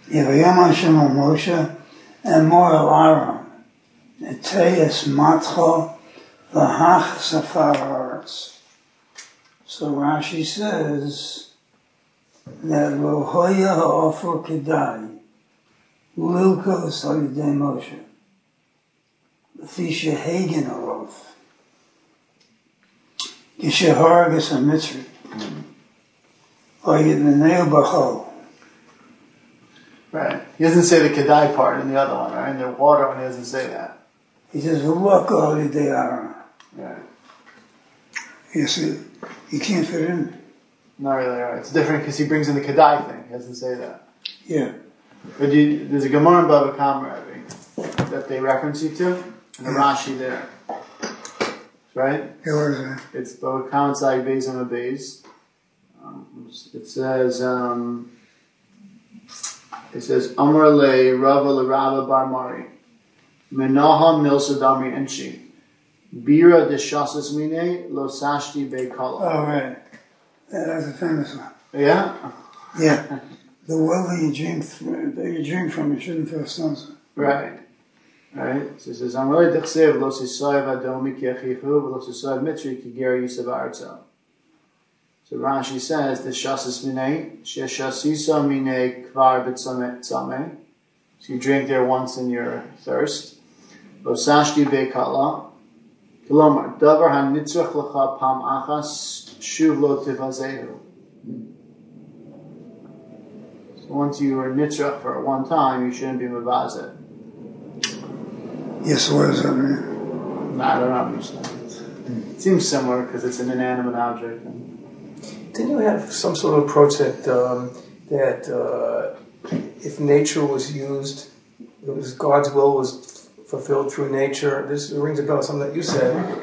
Yevayom Hashem al Moshe and Moel Aaron. Neteyes matcho v'hach safar haaretz. So Rashi says that Rohoya ha'ofer kedai lilkos al-yedei Moshe l'fi shehagen ha'of kishehargas ha'mitzri or yidnei b'chol. Right. He doesn't say the kedai part in the other one, right? In the water one, he doesn't say that. He says, "Look, they are." Right. Yes, you can't fit in. Not really, right? It's different because he brings in the kedai thing. He doesn't say that. Yeah. But there's a Gemara in Bava Kama that they reference you to, and the Rashi there. Right? Yeah, where is that? It's Bava Kama Tzai Beis and Beis. It says, Amar le Rava le Rava bar Mari. Menaha milsa damri enchi. Bira de shasas mine lo sashti be kala. Oh, right. That's a famous one. Yeah? Yeah. The well that you drink from, you shouldn't throw stones. Right. Right? So it says, Amar le dechsev lo sisayev adomi ki achichu lo sisayev mitri ki ger yisav arza. So Rashi says, the shasas mine, sheshasisa mine kvar b'tzameh. So you drink there once in your thirst. Lo sashti be'kala. Kilomar, davar hanitzrach lecha pam achas, shuv lo tifazehu. So once you were nitzrach for one time, you shouldn't be mevazeh. Yes, what does that mean? I don't understand. It seems similar because it's an inanimate object. Didn't you have some sort of approach that if nature was used, it was God's will was fulfilled through nature? This rings a bell. Something that you said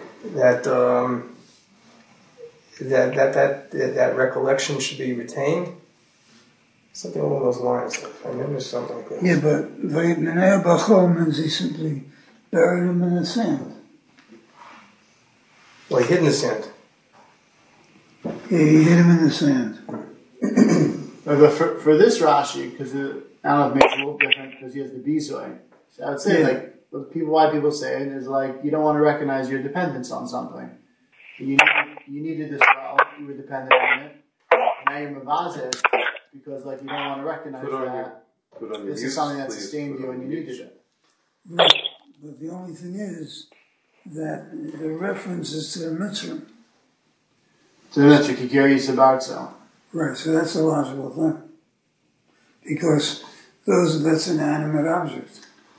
that recollection should be retained. Something along those lines. I remember something like that. Yeah, but Vayibnei Bachol means he simply buried him in the sand. Well, he hid in the sand. Yeah, he hid him in the sand. But for this Rashi, because I don't know if it makes it a little different because he has the bizoy. So I would say why people say it is like you don't want to recognize your dependence on something. You needed this well, you were dependent on it. Now you're mavazeh because you don't want to recognize that this is something that sustained you and you needed it. Right. But the only thing is that the reference is to the mitzvah. So that's your kikiri sabartzo. Right, so that's a logical thing. Because that's an animate object.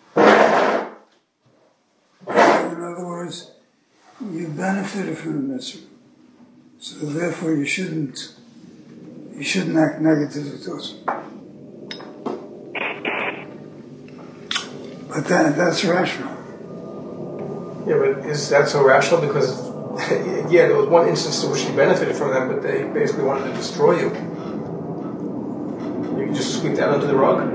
In other words, you benefited from the mitzvah. So therefore you shouldn't act negatively towards it. But that's rational. Yeah, but is that so rational? Because yeah, there was one instance in which you benefited from them, but they basically wanted to destroy you. You can just sweep that under the rug?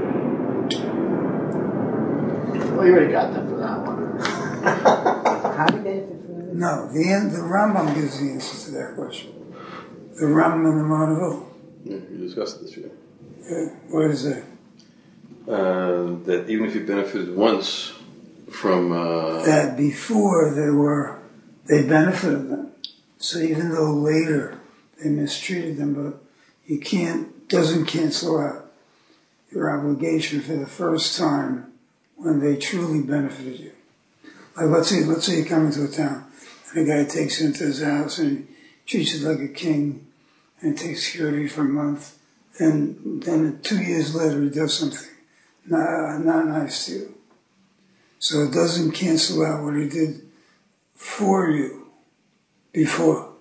Well, you already got them for that one. How do you benefit from them? No, the Rambam gives the answer to that question. The Rambam and the Maravil. Yeah, we discussed this year. Yeah, what is it? That even if you benefited once from... that before they benefited them. So even though later they mistreated them, but doesn't cancel out your obligation for the first time when they truly benefited you. Like let's say you come into a town and a guy takes you into his house and he treats you like a king and takes care of you for a month, and then 2 years later he does something not nice to you. So it doesn't cancel out what he did for you before.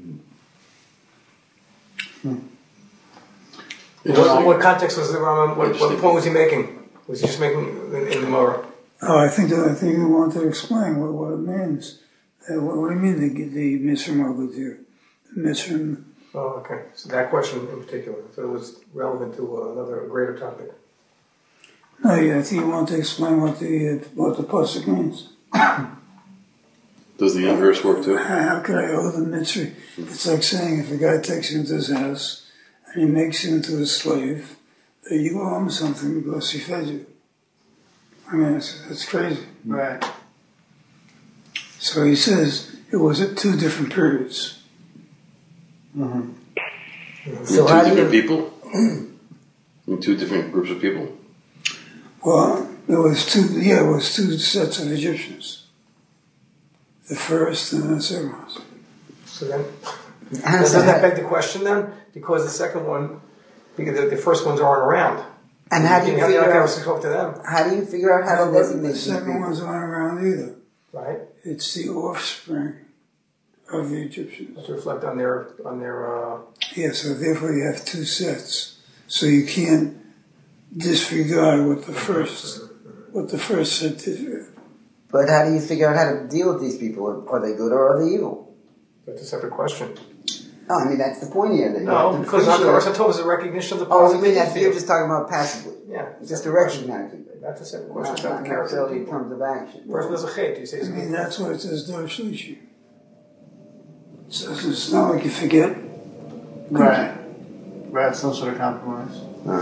What context was the Rambam? What point was he making? Was he just making in the Gemara? Oh, I think you want to explain what it means. What do you mean the Misrim Ogadir? The Misrim. Oh, okay. So that question in particular, so it was relevant to another greater topic. No, I think you want to explain what the pasuk means. Does the inverse work too? How could I owe the mitzvah? It's like saying if a guy takes you into his house and he makes you into a slave, that you owe him something because he fed you. I mean, it's crazy. Right. So he says it was at two different periods. Mm-hmm. So two different people? In two different groups of people? Well, it was two sets of Egyptians. The first and the second one. So then, doesn't that beg the question then? Because the second one, because the first ones aren't around. And how do you figure out? To talk to them, How do you figure out how to designate the second ones aren't around either. right? It's the offspring of the Egyptians. To reflect on their. Yeah, so therefore you have two sets. So you can't disregard what the first set did. But how do you figure out how to deal with these people? Are they good or are they evil? That's a separate question. No, I mean that's the point here. That you No, have to because appreciate- Narsa Tov is a recognition of the Oh, you positive. mean that you're just talking about passively? Yeah, Just to recognize it. That's a separate question. Not About the character of necessarily in people. terms of action. Person is a chet. You say I it's mean, that's what it says, Dor Shlishi. So it's not like you forget. Right. Right, some sort of compromise.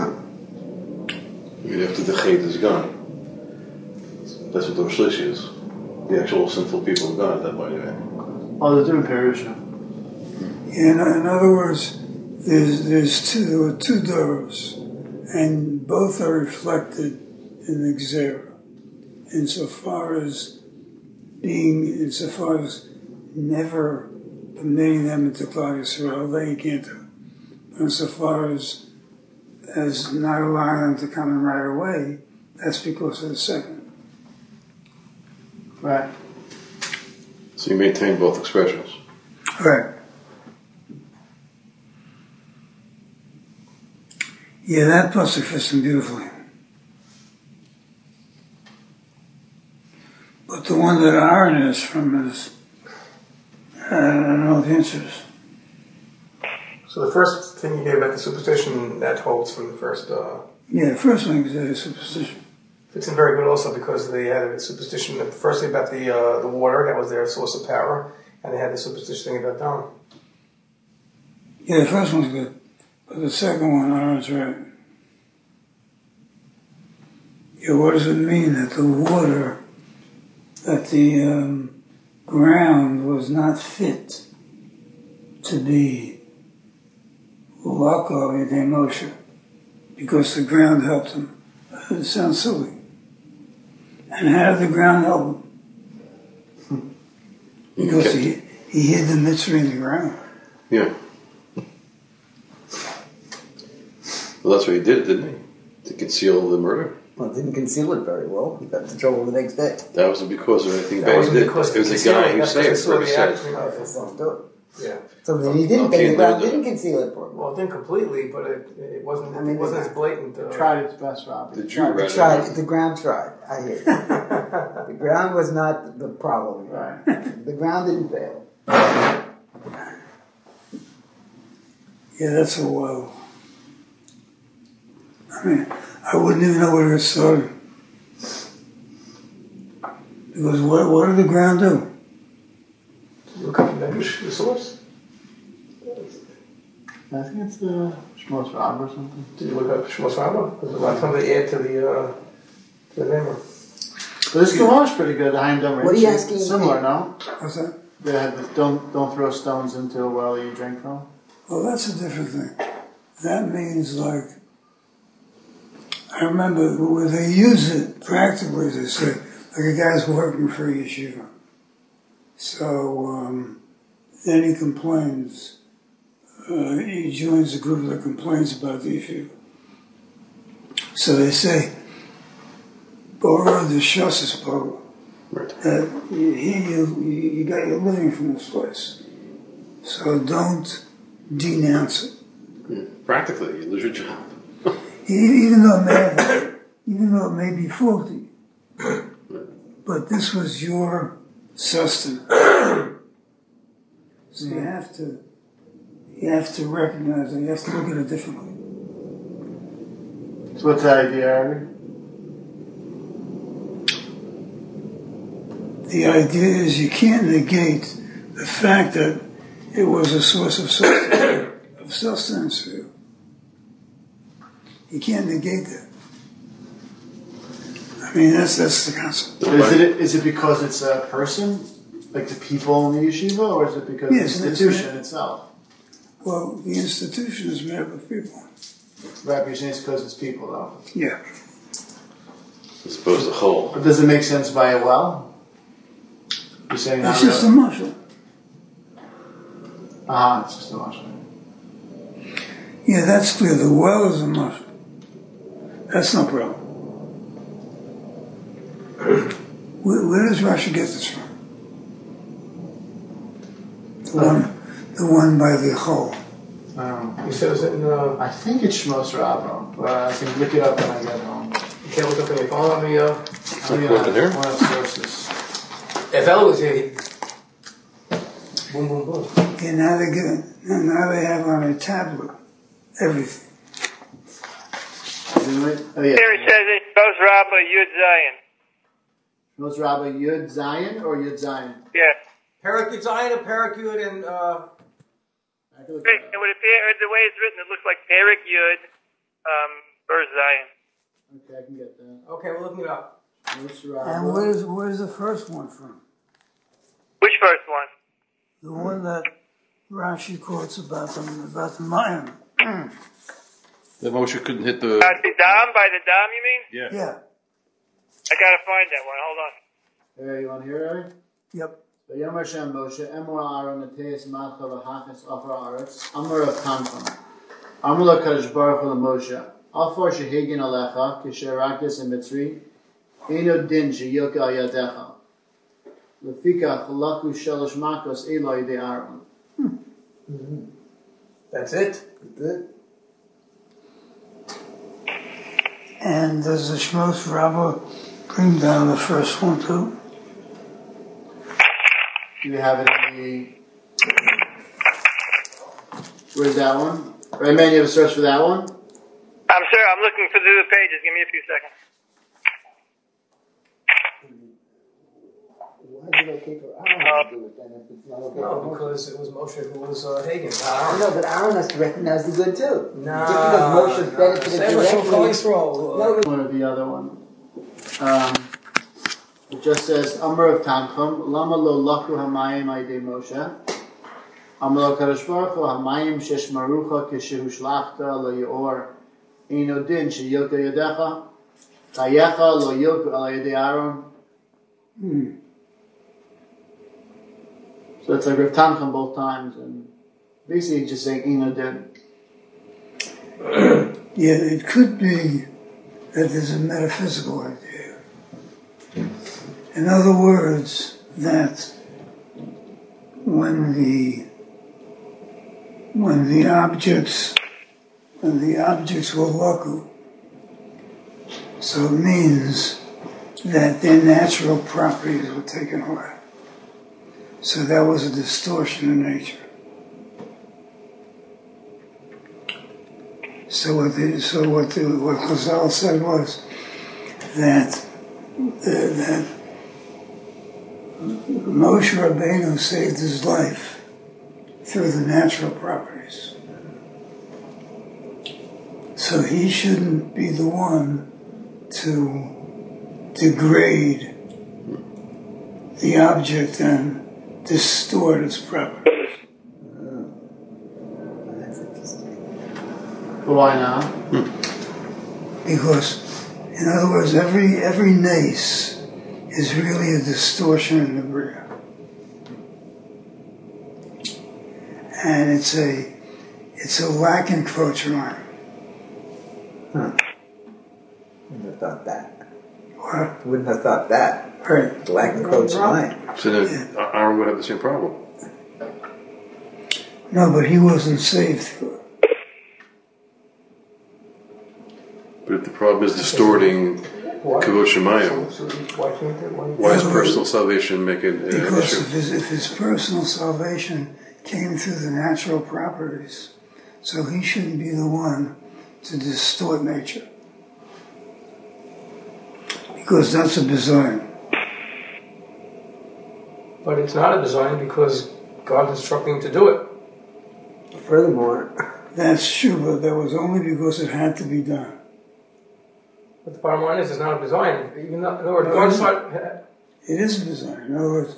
I mean, after the Chet is gone. That's what the Rosh is. The actual sinful people are gone at that point, anyway. Oh, they're doing Perusha. Yeah, in other words, there were two doors, and both are reflected in the Gzera. Insofar as never permitting them into Klal Yisrael, they you can't do. Insofar as not allowing them to come in right away, that's because of the second. Right. So you maintain both expressions. Right. Yeah, that pasuk fits them beautifully. But the one that Aaron is from is, I don't know what the answer is. So the first thing you gave about the superstition, that holds from the first. Yeah, the first one is a superstition. Fits in very good also because they had a superstition, firstly about the water, that was their source of power, and they had the superstition thing about dawn. Yeah, the first one's good. But the second one, Aaron's right. Yeah, what does it mean that the water, that the ground was not fit to be Lako Yedei Moshe, because the ground helped him? It sounds silly. And how did the ground help him? Because he hid the mitzvah in the ground. Yeah. Well, that's what he did, didn't he? To conceal the murder. Well, it didn't conceal it very well. He got into trouble the next day. That wasn't because of anything That bad he wasn't did. because It was a guy who saved what he said. Yeah. So then he didn't. Okay, The ground no, no. didn't conceal it for him. Well, it didn't completely, but it wasn't. I mean, it wasn't as blatant. Tried its best, Rob. The Jew read Tried. it. The ground tried. I hear you. The ground was not the problem. Right. The ground didn't fail. Yeah, that's a well. I mean, I wouldn't even know where to start. Because what did the ground do? Look up the source. I think it's the Shmos Rab or something. Did you look up Shmos Rabbah? Because a lot of times they add to the name. But this Gemara pretty good. Haim Dam What are you asking? Similar, no? What's that? They had this, don't throw stones into a well you drink from. Well, that's a different thing. That means like, I remember where they use it practically, they say, like a guy's working for a yeshiva. So then he complains. He joins a group that complains about the yeshiva. So they say, borrow the shassis boat. Right. That you got your living from this place. So don't denounce it. Yeah. Practically, you lose your job. Even though it may be faulty. But this was your sustenance. So you have to recognize it, you have to look at it differently. So what's the idea, Ari? The idea is you can't negate the fact that it was a source of sustenance for you. You can't negate that. I mean, that's the concept. Is it because it's a person, like the people in the yeshiva, or is it because the institution itself? Well, the institution is made up of people. Right, but you're saying it's because it's people, though. Yeah. As opposed to whole. But does it make sense by a well? You're saying It's not just really? a muscle. It's just a muscle. Yeah, that's clear. The well is a muscle. That's no problem. Where does Rashi get this from? The one by the hole. You said it was in. I think it's Shmos Rabbah, but I can look it up when I get home. You can't look up on your phone. Let me. Quoted here? One of the sources. If Ella was here, boom, boom, boom. Yeah, now they have on a tablet everything. Oh, yeah. Here it says it's Shmos Rabbah Yud Zion. Shmos Rabbah Yud Zion or Yud Zion? Yeah. Perak Yud Zion or Perak Yud and. I can look It it up. would appear, the way it's written, it looks like Perik Yud, Ur Zion. Okay, I can get that. Okay, we're looking it up. Shmos And Rabbah. where's the first one from? Which first one? The one that Rashi quotes about the Mayim. That Moshe couldn't hit the. The Dam, by the Dam, you mean? Yeah. Yeah. I gotta find that one, hold on. Hey, you want to hear it? Yep. V'yom Hashem Moshe, Emor Aaron Neteis Malcha V'Hachas Afar Aretz, Amor of Tanchum. Amor LaKadosh Baruch Hu LaMoshe, Afar Shehigin Alecha, Kisherakis Mitzri, Eino Din Sheyilka Al Yadecha. Lefikach Laku Shalosh Makos Eloi De Aaron. That's it. Good. And does the Shmos Rabbah bring down the first one too? Do you have it in the... Where's that one? Right, man, you have a search for that one? I'm sorry, I'm looking for the pages, give me a few seconds. Why did I take Aaron to do it then if it's not okay? No, because it was Moshe who was Hagen. I know, but Aaron has to recognize the good too. No. Just because Moshe benefited directly. No, One or the other one. It just says, Amr of Tanchum, Lama lo laku hamayim aydei Moshe. Amr lo kadosh baruch hu hamayim shesh marucha kishehu shlachta lo yeor. Eino din sheyilka yadecha. Chayecha lo yilku al yedei Aaron. So it's like Rav Tanchum both times, and basically just saying Eino din. Yeah, it could be that there's a metaphysical idea. In other words, that when the objects were laku, so it means that their natural properties were taken away. So that was a distortion in nature. So what Chazal said was that Moshe Rabbeinu saved his life through the natural properties. So he shouldn't be the one to degrade the object and distort its properties. that's interesting. But why not? Because, in other words, every nace is really a distortion in the Bria. And it's a lack in Krocherline. Wouldn't have thought that. What? Wouldn't have thought that. Right. Black encroach line. So then Aaron would have the same problem. No, but he wasn't saved through it. But if the problem is distorting Kavod Shemayim, why is personal salvation make it an Because issue? if his personal salvation came through the natural properties, so he shouldn't be the one to distort nature. Because that's a design. But it's not a design because God instructed him to do it. Furthermore, That's true, but that was only because it had to be done. But the bottom line is, it's not a design. Even though, in other words, one side. It is a design. In other words,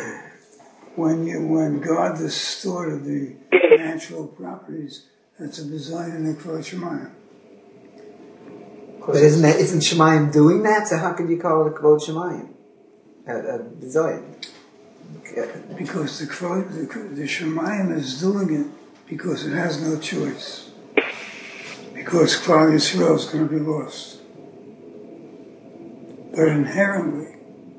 when God distorted the natural properties, that's a design in the Kvod Shemayim. But isn't Shemayim doing that? So how can you call it a Kvod Shemayim? A design? Because the Shemayim is doing it because it has no choice. Because Klal Yisrael is going to be lost. But inherently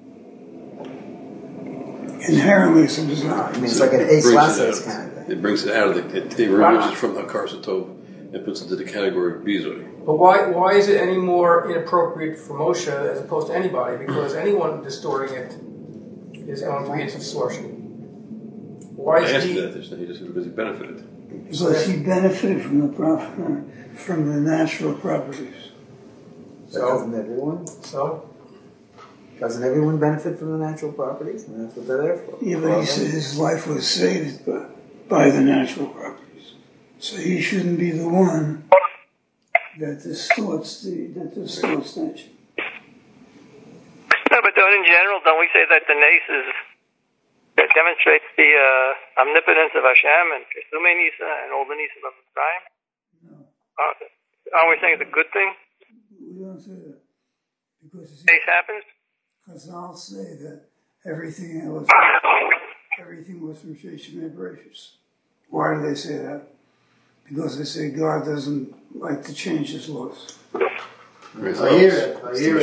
it's a design. I mean, it's like an ace last kind of thing. It brings it out of it removes it from the Karsatov and puts it into the category of Bizoi. But why is it any more inappropriate for Moshe as opposed to anybody? Because anyone distorting it is going to be a distortion. Why I is asked he? that. He just said because he benefited. Because he benefited from the natural properties. But doesn't everyone? So? Doesn't everyone benefit from the natural properties? And that's what they're there for. Yeah, but he said his life was saved by the natural properties. So he shouldn't be the one that distorts nature. No, but in general, don't we say that the nace that demonstrates the omnipotence of Hashem and Pesumei Nisa and all the Nisa of Mitzrayim? No, Aren't we saying it's a good thing? we don't say that. Because Nace happens? Chazal say that everything was from Sheshim Bereshis. Why do they say that? Because they say God doesn't like to change his laws. Vayired.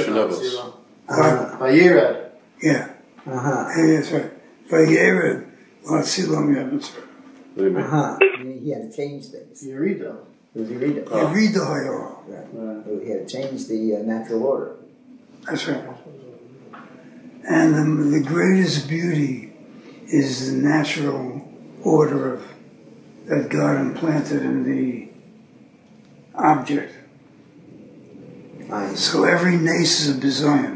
Yeah. That's right. Vayired Latzilam Yavitzra. He had to change things. Yerida. It was Yerida. Yerida Hayora. Right. He had to change the natural order. That's right. And the greatest beauty is the natural order that God implanted in the object. Nice. So every nace is a bizayon.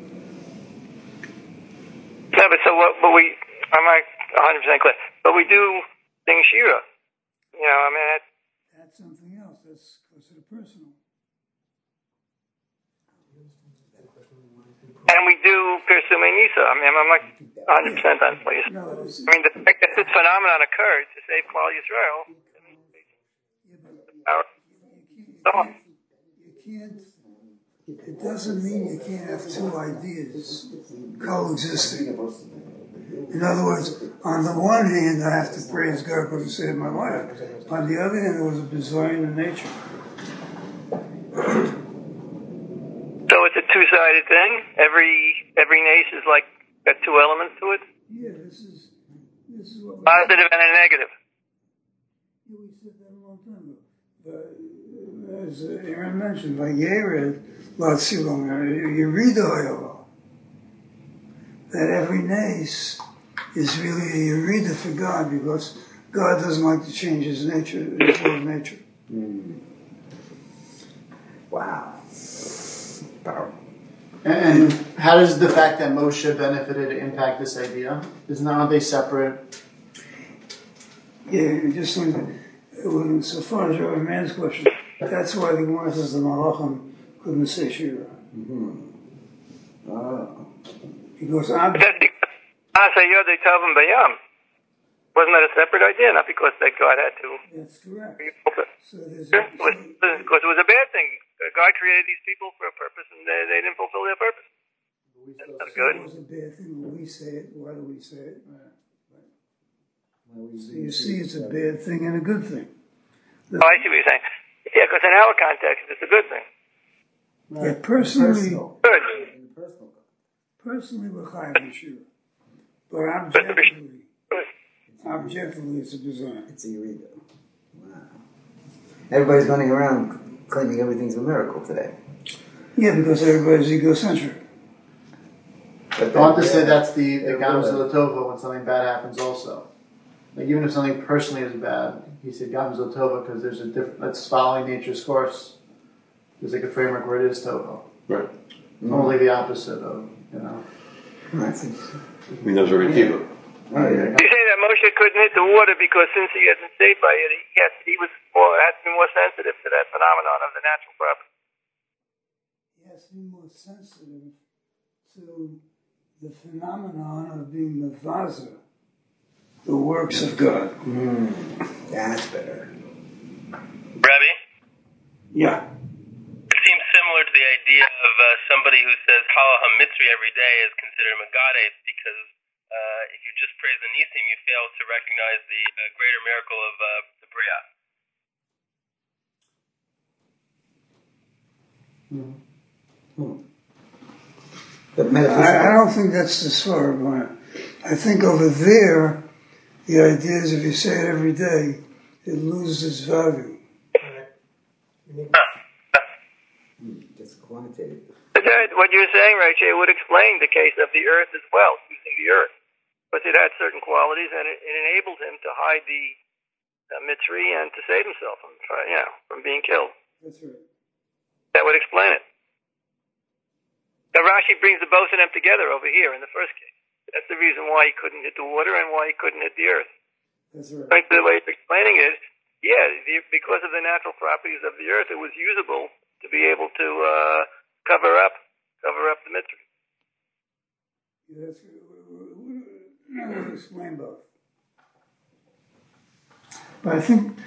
No, but so what? But I'm not 100% clear. But we do sing Shira. That's something else. That's close to the personal. And we do Pesumei Nisa. I'm not 100% on place. No, The fact that this phenomenon occurred to save Klal Yisrael. You can't. It doesn't mean you can't have two ideas coexisting. In other words, on the one hand, I have to praise God because He saved my life. On the other hand, it was a design in nature. So it's a two-sided thing. Every nace is like got two elements to it. Yeah, this is what Positive and a negative. we said that a long time ago. As Aaron mentioned, by Yered, you read the Hoyala, that every nace is really a Yerida for God because God doesn't like to change His nature, His law of nature. Wow. Powerful. And how does the fact that Moshe benefited impact this idea? Aren't they separate? Yeah, just so far as your man's question, that's why the Gemara says the Malachim couldn't say Shira. Because Wasn't that a separate idea? Not because that God had to. that's correct. So there's Because it was a bad thing. God created these people for a purpose, and they didn't fulfill their purpose. That's good. It was a bad thing when we say it. Why do we say it? So you see, it's a bad thing and a good thing. Oh, I see what you're saying. Yeah, because in our context, it's a good thing. Yeah, personally, Good. we're chayav Shira, but objectively, it's a design. It's a Eureka. Wow. Everybody's running around claiming everything's a miracle today. Yeah, because everybody's egocentric. I want to say that's the Gams Tova when something bad happens also. Like even if something personally is bad, he said Gams Tova because there's a different, that's following nature's course. There's like a framework where it is Tova. Right. Only the opposite of, We know Zori Kiva. You say that Moshe couldn't hit the water because since he hasn't saved by it, he had to be more sensitive to that phenomenon of the natural property. has to be more sensitive to the phenomenon of being mavaza, the works of God. That's better. Rabbi? Yeah. It seems similar to the idea of somebody who says Hala HaMitzri every day is considered Megade because if you just praise the Nisim, you fail to recognize the greater miracle of the Bria. I don't think that's the sort of one. I think over there, the idea is if you say it every day, it loses its value. Just quantitative. What you're saying, Rache, would explain the case of the earth as well, using the earth. But it had certain qualities, and it enabled him to hide the Mitzri and to save himself from being killed. That's right. That would explain it. Now Rashi brings the both of them together over here in the first case. That's the reason why he couldn't hit the water and why he couldn't hit the earth. That's right. I think the way he's explaining it, because of the natural properties of the earth, it was usable to be able to cover up the Mitzri. That's we'll explain both. But I think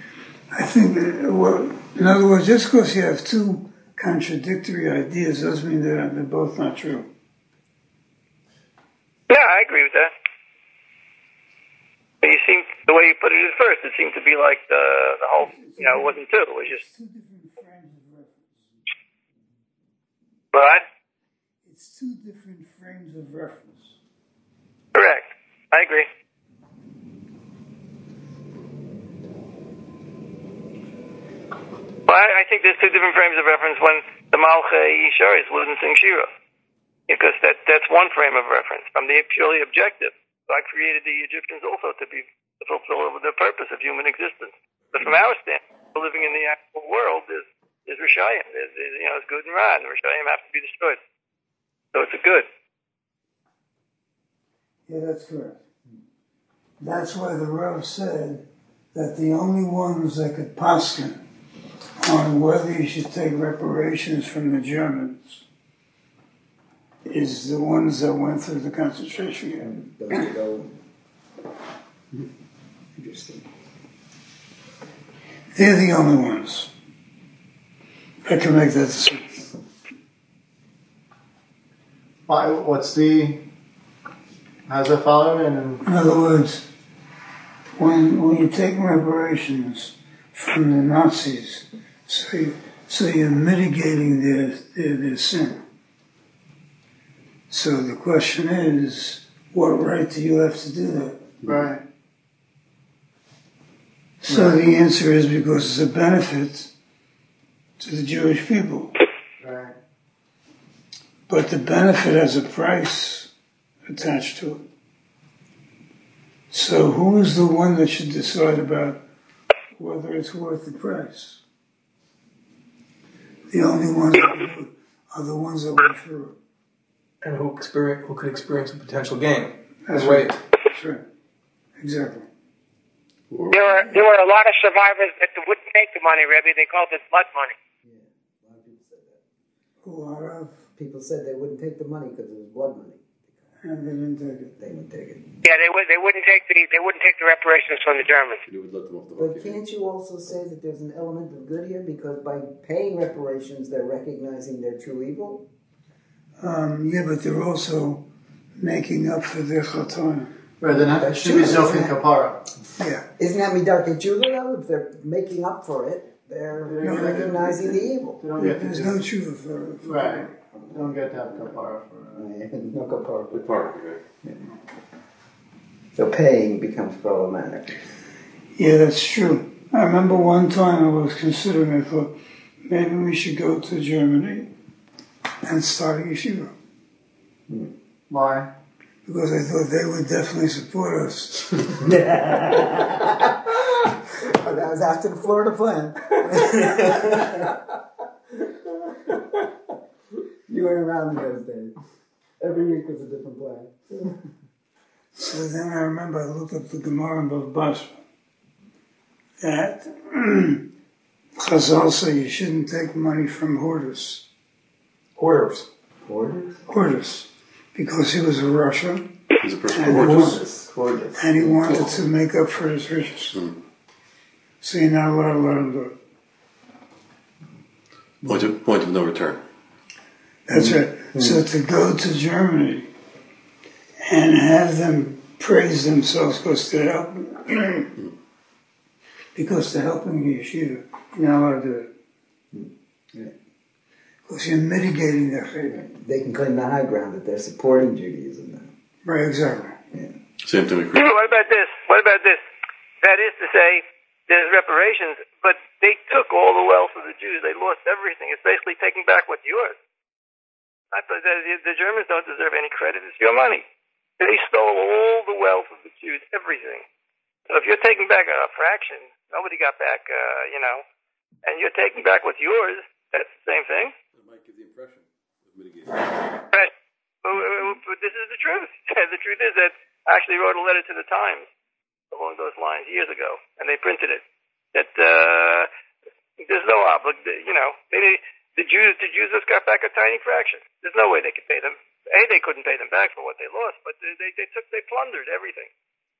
in other words, just because you have two contradictory ideas doesn't mean that they're both not true. Yeah, I agree with that. But the way you put it at first, it seemed to be like the whole, it wasn't two, it was just... Two different frames of reference. What? It's two different frames of reference. Correct. I agree. Well, I think there's two different frames of reference when the Malchei Yisharis wouldn't sing Shira. Because that's one frame of reference. From the purely objective, God created the Egyptians also to fulfill their purpose of human existence. But from our standpoint, living in the actual world is Rishayim. It's good and Ra, and Rishayim have to be destroyed. So it's a good. Yeah, that's correct. That's why the Rav said that the only ones that could paskin on whether you should take reparations from the Germans is the ones that went through the concentration camp. Those go. Interesting. They're the only ones that can make that decision. How's that followed? In other words, when you take reparations from the Nazis, so you're mitigating their sin. So the question is, what right do you have to do that? Right. So the answer is because it's a benefit to the Jewish people. Right. But the benefit has a price attached to it. So who is the one that should decide about whether it's worth the price? The only ones that can do it are the ones that went through it. And who could experience a potential gain. That's right. That's right. Exactly. There were a lot of survivors that wouldn't take the money, Rebbe. They called it blood money. Yeah, a lot of people said that. A lot of people said they wouldn't take the money because it was blood money. And they didn't take it. They wouldn't take it. Yeah, they wouldn't take the reparations from the Germans. You would let them off the But hook. can't you also say that there's an element of good here because by paying reparations they're recognizing their true evil? Yeah, but they're also making up for their chatan. Right, then that should be Zofin Kapara. Yeah. Isn't that Midarkei Tshuva though? If they're making up for it, they're recognizing the evil. There's no truth for it. Right. They don't get to have Kapara for No kapara. The park, okay. So paying becomes problematic. Yeah, that's true. I remember one time I was considering, I thought, maybe we should go to Germany and start a yeshiva. Why? Because I thought they would definitely support us. Oh, that was after the Florida plan. You weren't around in those days. Every week was a different plan. So then I remember I looked up the Gemara in Bava Basra that Chazal say you shouldn't take money from hoarders. Hoarders. Hoarders. Because he was a Russia. He's a person And who hoards. and he wanted to make up for his riches. So you're not allowed to let him do it. Point of no return. That's right. So to go to Germany and have them praise themselves because they're helping, because they're helping the yeshiva, you're not allowed to do it. Because you're mitigating their favor. They can claim the high ground that they're supporting Judaism now. Right, exactly. Yeah. Same thing with What about this? That is to say, there's reparations, but they took all the wealth of the Jews. They lost everything. It's basically taking back what's yours. I thought that the Germans don't deserve any credit. It's your money. They stole all the wealth of the Jews, everything. So if you're taking back a fraction, nobody got back, and you're taking back what's yours, that's the same thing. It might give the impression of mitigation. Right. But this is the truth. The truth is that I actually wrote a letter to the Times along those lines years ago, and they printed it. That there's no the Jews just got back a tiny fraction. There's no way they could pay them. They couldn't pay them back for what they lost, but they plundered everything.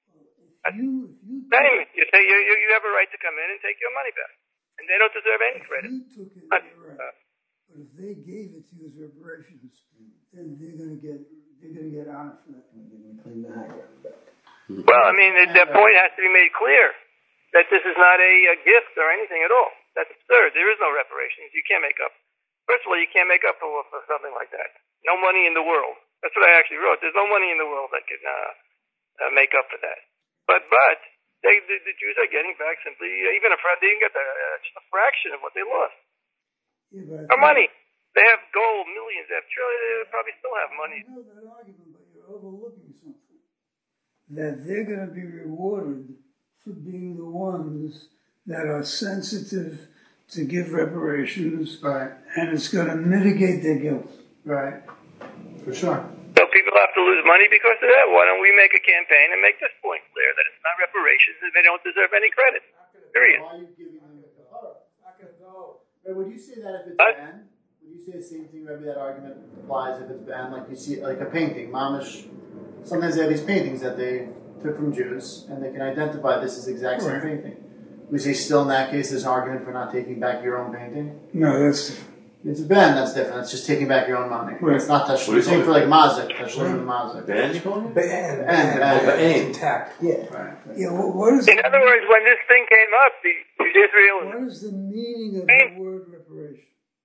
You have a right to come in and take your money back, and they don't deserve any credit. You took it, you're right. But if they gave it to you as reparations, then they're going to get honor for that. They're going to claim the high ground back. Well, I mean, that point has to be made clear that this is not a gift or anything at all. That's absurd. There is no reparations. You can't make up. First of all, you can't make up for something like that. No money in the world. That's what I actually wrote. There's no money in the world that can make up for that. But the Jews are getting back simply they didn't get just a fraction of what they lost. Yeah, Or money. They have gold, millions. They have trillions. They probably still have money. I know that argument, but you're overlooking something. That they're going to be rewarded for being the ones that are sensitive to give reparations, Right. and it's going to mitigate their guilt. Right. For sure. So people have to lose money because of that. Why don't we make a campaign and make this point clear that it's not reparations and they don't deserve any credit? Period. Why are you giving them the Kapara? Would you say that if it's banned? Would you say the same thing, Rebbe, that argument applies if it's banned? Like you see, like a painting, mamish. Sometimes they have these paintings that they took from Jews, and they can identify this as the exact same painting. We say still in that case there's an argument for not taking back your own painting? No, that's different. It's a ban, that's different. It's just taking back your own money. Right. It's not tashlim. Same for like mazik, tashlim and mazik. Ban, you call it? Ban. Intact. Yeah. Right. Yeah, what is In other words, when this thing came up, Israel what is the meaning of the word reparation?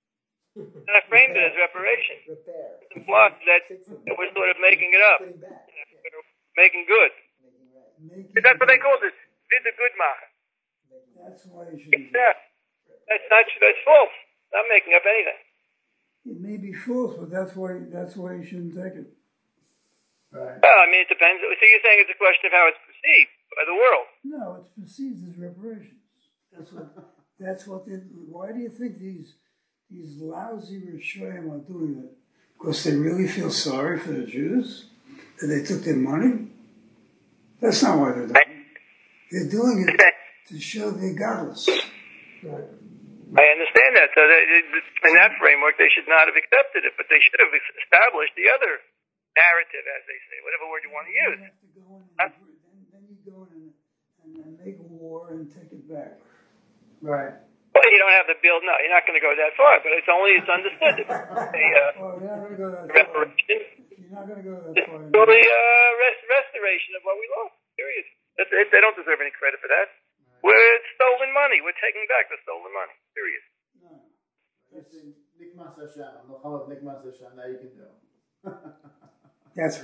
framed it as reparation. Repair. The plot that we're sort of making it up, Putting back. making good. That's what they called it. Did the good macher. That's why you should. Yeah. That's false. Not making up anything. It may be false, but that's why you shouldn't take it. Right. Well, I mean, it depends. So you're saying it's a question of how it's perceived by the world. No, it's perceived as reparations. That's what. Why do you think these lousy Rishoyim are doing it? Because they really feel sorry for the Jews that they took their money. That's not why they're doing it. They're doing it to show they're godless. Right. I understand that. So in that framework, they should not have accepted it, but they should have established the other narrative, as they say, whatever word you want to use. You have to go in then you go in and make war and take it back. Right. Well, you don't have to build. No, you're not going to go that far. But it's understood. You're Well, you're not going to go that far. reparation. You're not going to go that It's far. totally restoration of what we lost. Period. They don't deserve any credit for that. It's stolen money. We're taking back the stolen money. Period. No. Nikmas Hashem. Mohammed Nikmas Hashem. Now you can do. That's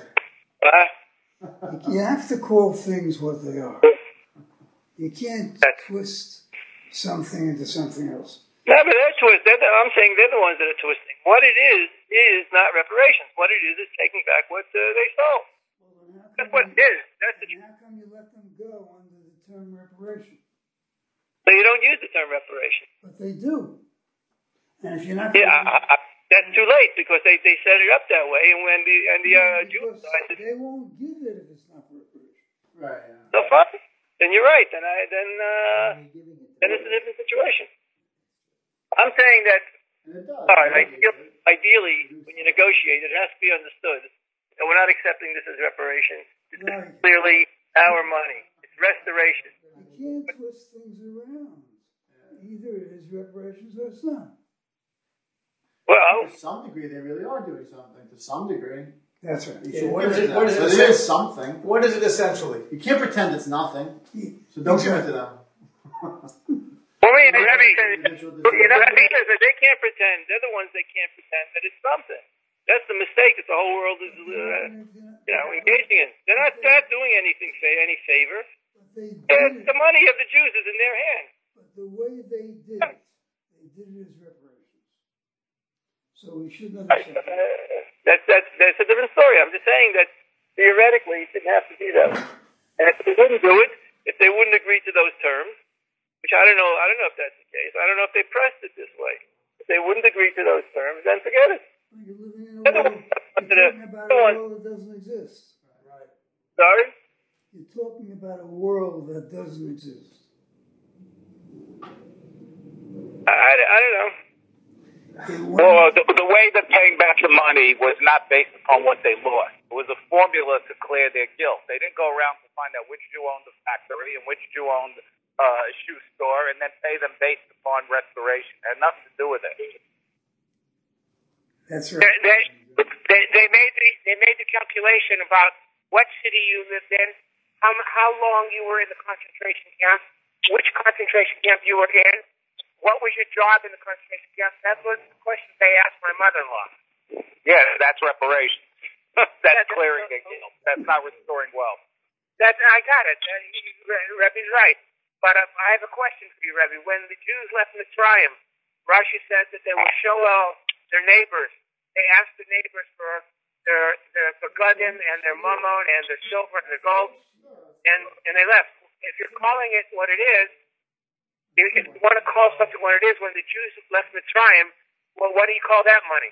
right. You have to call things what they are. You can't twist something into something else. No, but they're twisting. I'm saying they're the ones that are twisting. What it is not reparations. What it is taking back what they stole. Well, That's what it is. That's the truth. How come you let them go under the term reparation? So you don't use the term reparation. But they do. And if you're not that's too late because they set it up that way, and when the Jews because they won't give it if it's not reparation. Right. Yeah. so fine, then you're right. Then it's a different situation. I'm saying that And it does. Ideally, when you negotiate, it has to be understood that we're not accepting this as reparation. This is clearly our money. It's restoration. You can't twist things around. Either it is reparations or it's not. Well, to some degree, they really are doing something. To some degre. That's right. What is it? So it is something. What is it essentially? You can't pretend it's nothing. So don't give it to them. Well, Rebbe says that they can't pretend. They're the ones that can't pretend that it's something. That's the mistake that the whole world is, engaging in. They're not doing anything, any favor. The money of the Jews is in their hands. But the way they did it as reparations. So we shouldn't have accepted it. That's a different story. I'm just saying that theoretically it didn't have to be that way. And if they wouldn't do it, if they wouldn't agree to those terms, which I don't know if that's the case. I don't know if they pressed it this way. If they wouldn't agree to those terms, then forget it. You're living in a world, you're talking about a world that doesn't exist. Right. Sorry? You're talking about a world that doesn't exist. I don't know. Well, the way they're paying back the money was not based upon what they lost. It was a formula to clear their guilt. They didn't go around to find out which Jew owned the factory and which Jew owned a shoe store and then pay them based upon restoration. It had nothing to do with it. That's right. They made the calculation about what city you lived in, how long you were in the concentration camp, which concentration camp you were in, what was your job in the concentration camp. That was the questions they asked my mother-in-law. Yeah, that's reparations. That's clearing their guilt. That's not restoring wealth. I got it. Rebbe's right. But I have a question for you, Rebbe. When the Jews left Mitzrayim, Rashi said that they were Shoel, their neighbors. They asked the neighbors for their begadim and their mammon and their silver and their gold, and they left. If you're calling it what it is, if you want to call something what it is, when the Jews left Mitzrayim, well, what do you call that money?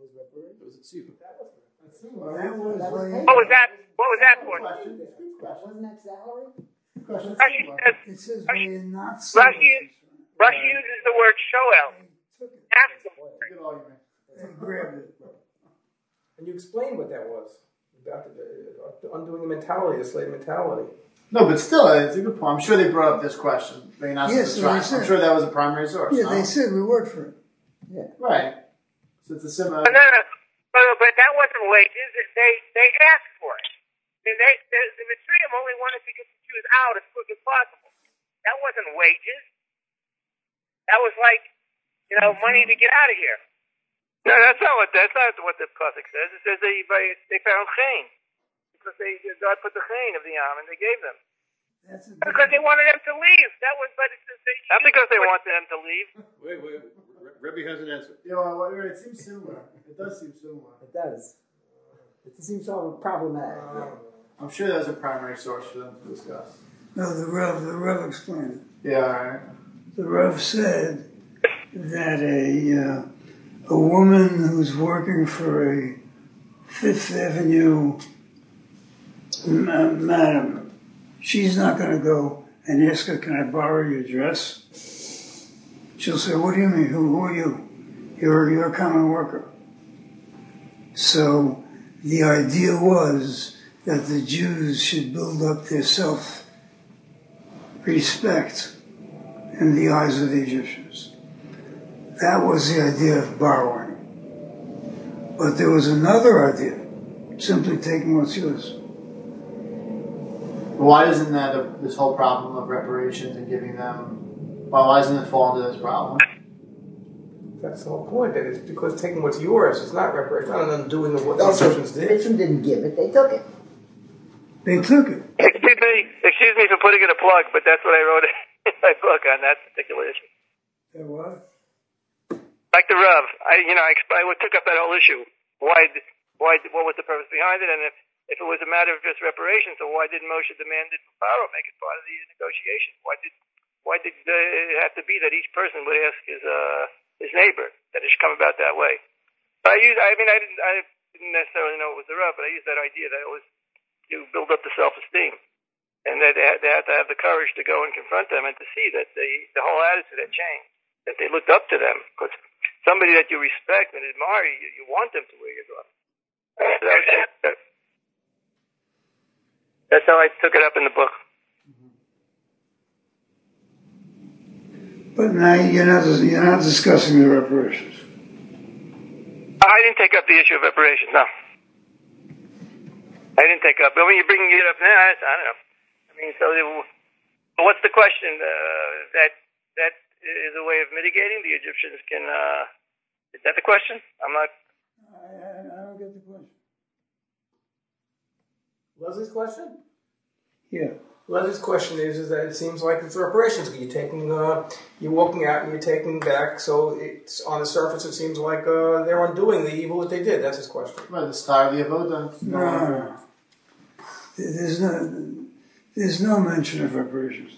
What was that for? Wasn't that salary? It says we're not Rashi uses the word shoel. Ask them. They grabbed it. And you explained what that was about undoing the mentality, the slave mentality. No, but still, it's a good point. I'm sure they brought up this question. Yes, I'm sure that was a primary source. Yeah, no? they said we worked for it. Yeah. Right. So it's a similar. But that wasn't wages. They asked for it. The Mitzrayim only wanted to get the Jews out as quick as possible. That wasn't wages. That was like, money to get out of here. No, that's not what the pasuk says. It says they found chain because God put the chain of the Am and they gave them. Because they wanted them to leave. That was, but it's not because they wanted them to leave. Wait. Rebbe has an answer. Yeah, well, it seems similar. It does seem similar. It does. It seems so problematic. I'm sure that was a primary source for them to discuss. No, the Rev explained it. Yeah, all right. The Rev said that a woman who's working for a Fifth Avenue madam, she's not going to go and ask her, "Can I borrow your dress?" She'll say, "What do you mean? Who are you? You're a common worker." So the idea was that the Jews should build up their self-respect in the eyes of the Egyptians. That was the idea of borrowing. But there was another idea, simply taking what's yours. Why isn't that this whole problem of reparations and giving them? Why doesn't it fall into this problem? That's the whole point. That it's because taking what's yours is not reparation. Not undoing what the Also, Egyptians did. Egyptians didn't give it; they took it. They took it. Excuse me for putting in a plug, but that's what I wrote in my book on that particular issue. That what? Like the Rav, I took up that whole issue. What was the purpose behind it? And if it was a matter of just reparations, so why didn't Moshe demand it from Pharaoh, make it part of the negotiation? Why did it have to be that each person would ask his neighbor that it should come about that way? But I didn't necessarily know it was the Rav, but I used that idea that it was to build up the self-esteem, and that they had to have the courage to go and confront them and to see that the whole attitude had changed, that they looked up to them. Because somebody that you respect and admire, you want them to wear your garment. That's how I took it up in the book. But now you're not discussing the reparations. I didn't take up the issue of reparations, no. I didn't take up. But when you're bringing it up now, I don't know. I mean, so what's the question? That is a way of mitigating. The Egyptians can. Is that the question? I'm not. I don't get the question. Leslie's question? Yeah. Leslie's question is that it seems like it's reparations. You're walking out and you're taking back. So it's on the surface, it seems like they're undoing the evil that they did. That's his question. Well, the star of the avodah. No. There's no mention of reparations.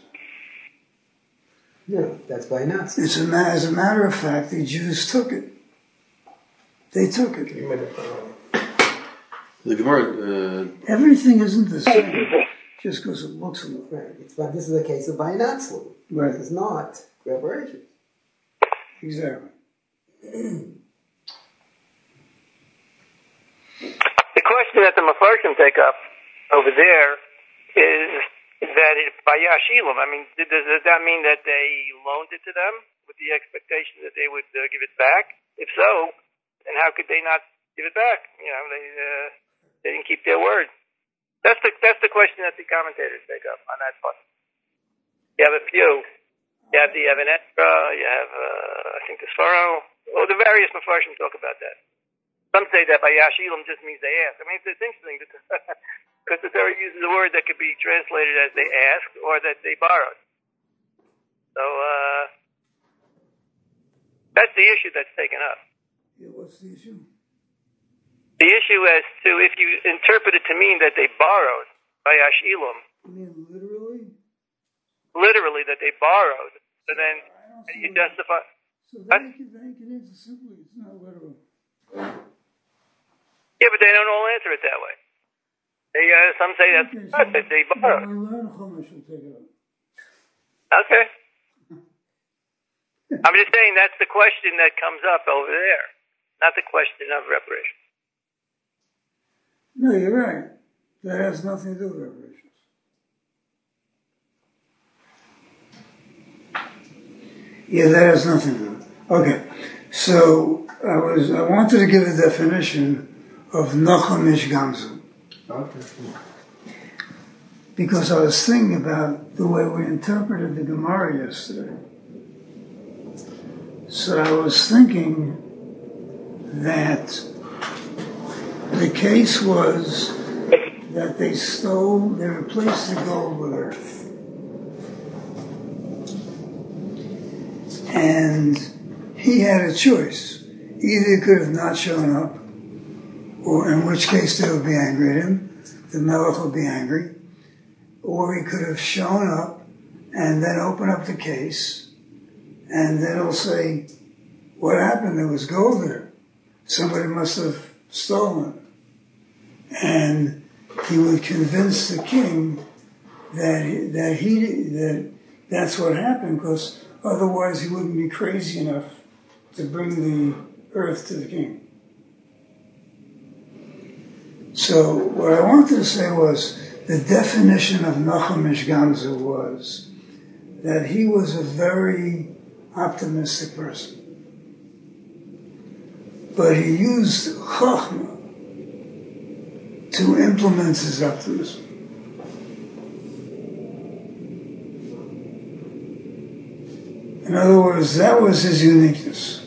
No, that's by Nazis. As a matter of fact, the Jews took it. They took it. The Gemara. Everything isn't the same just because it looks a little. Right. But this is a case of Bayanatzel. Right. It's not reparations. Exactly. The question that the Mefarshim take up over there is that by Yashilum, I mean, does that mean that they loaned it to them with the expectation that they would give it back? If so, then how could they not give it back? You know, they didn't keep their word. That's the question that the commentators take up on that part. You have a few. You have the Even Ezra, you have, I think the Sfaro. Well, the various Mefarshim talk about that. Some say that by Yashilum just means they ask. I mean, it's interesting because the Torah uses a word that could be translated as they asked or that they borrowed. So, that's the issue that's taken up. Yeah, what's the issue? The issue as to if you interpret it to mean that they borrowed by Yashilum. You mean literally? Literally, that they borrowed. So then you justify. So they can answer simply. It's not literal. Yeah, but they don't all answer it that way. They some say that they borrowed. When I learn Chumash, we'll take it up. Okay. I'm just saying that's the question that comes up over there, not the question of reparation. No, you're right. That has nothing to do with reparations. Yeah, that has nothing to do with it. Okay. So I wanted to give a definition of Nachum Ish Gamzu. Okay. Because I was thinking about the way we interpreted the Gemara yesterday. So I was thinking that the case was that they replaced the gold with earth. And he had a choice. Either he could have not shown up, or in which case they would be angry at him, the Melech would be angry, or he could have shown up and then open up the case, and then he'll say, what happened? There was gold there. Somebody must have stolen it. And he would convince the king that that's what happened, because otherwise he wouldn't be crazy enough to bring the earth to the king. So what I wanted to say was the definition of Nachum Ish Gamzu was that he was a very optimistic person. But he used Chachma to implement his optimism. In other words, that was his uniqueness.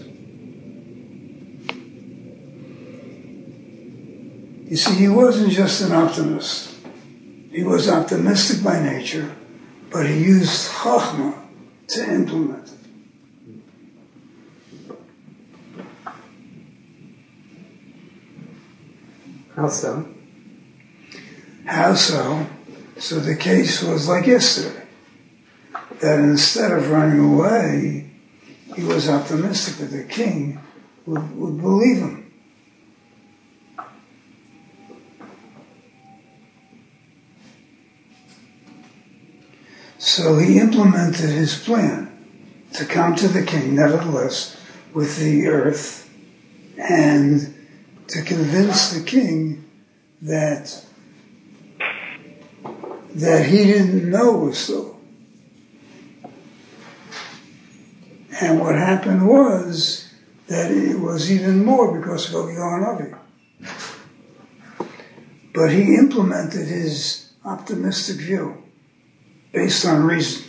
You see, he wasn't just an optimist. He was optimistic by nature, but he used Chachma to implement it. How so? How so? So the case was like yesterday, that instead of running away, he was optimistic that the king would believe him. So he implemented his plan to come to the king, nevertheless, with the earth and to convince the king that he didn't know was so. And what happened was that it was even more because of Eliyahu Hanavi. But he implemented his optimistic view based on reason.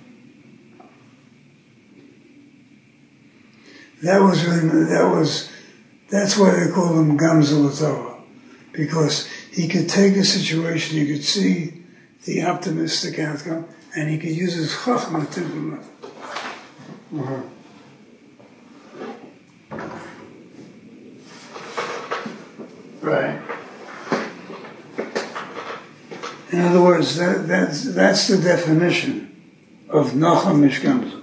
That's why they call him Gamzel Torah, because he could take a situation, he could see the optimistic outcome, and he could use his chachma to implement it. Mm-hmm. Right. In other words, that's the definition of Nachum Ish Gamzel.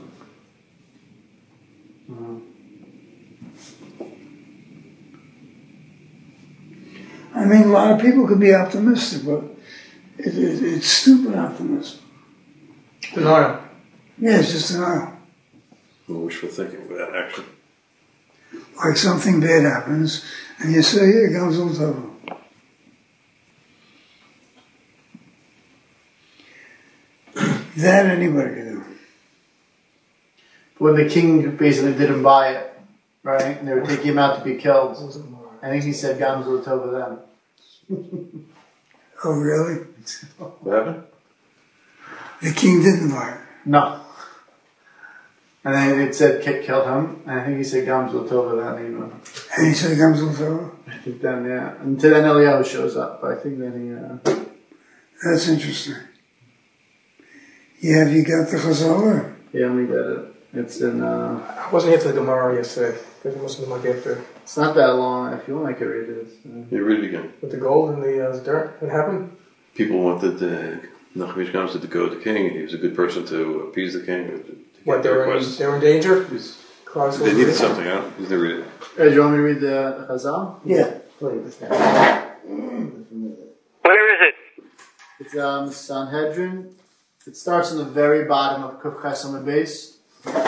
I mean, a lot of people could be optimistic, but it's stupid optimism. Denial. Yeah, it's just denial. Wishful thinking without action. Like something bad happens, and you say, here comes Gamzel Torah. That anybody can do. When the king basically didn't buy it, right, and they were taking him out to be killed, I think he said Gamzel Tova then. Oh, really? What happened? The king didn't buy it. No. And then it said kill him, and I think he said Gamzel Tova then even. And he said Gamzel Torah? I think then, yeah. Until then Eliyahu shows up, but I think then he... That's interesting. Yeah, have you got the Chazal? Yeah, let me get it. It's in... I wasn't here for the Gemara yesterday, because it must have been like after. It's not that long. If you want, I can read it. Yeah, read it again. With the gold and the dirt, what happened? People wanted Nachum Ish Gamzel to go to the king. He was a good person to appease the king. What, they were in danger? They needed something out. He's never read it. Do you want me to read the Chazal? Yeah. Please. Where is it? It's Sanhedrin. It starts in the very bottom of Kuf Chesam base.